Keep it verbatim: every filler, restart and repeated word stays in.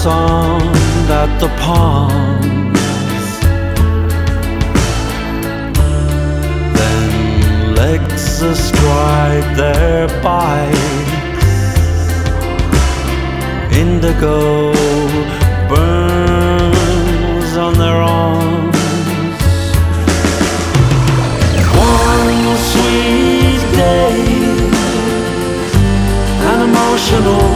sun at the palms, then legs astride their bikes, indigo